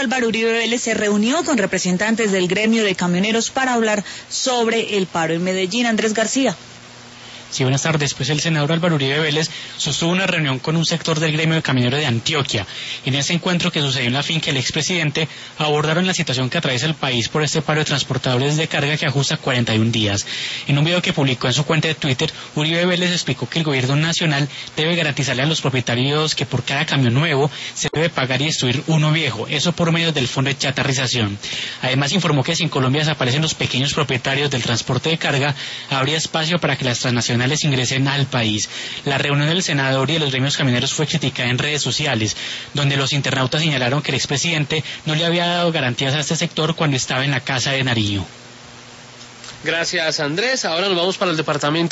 Álvaro Uribe Vélez se reunió con representantes del gremio de camioneros para hablar sobre el paro en Medellín. Andrés García. Sí, buenas tardes. Pues el senador Álvaro Uribe Vélez sostuvo una reunión con un sector del gremio de camioneros de Antioquia. En ese encuentro que sucedió en la finca, el expresidente abordaron la situación que atraviesa el país por este paro de transportadores de carga que ajusta 41 días. En un video que publicó en su cuenta de Twitter, Uribe Vélez explicó que el gobierno nacional debe garantizarle a los propietarios que por cada camión nuevo se debe pagar y destruir uno viejo, eso por medio del fondo de chatarrización. Además informó que si en Colombia desaparecen los pequeños propietarios del transporte de carga, habría espacio para que las transnacionales ingresen al país. La reunión del senador y de los gremios camioneros fue criticada en redes sociales, donde los internautas señalaron que el expresidente no le había dado garantías a este sector cuando estaba en la Casa de Nariño. Gracias, Andrés. Ahora nos vamos para el departamento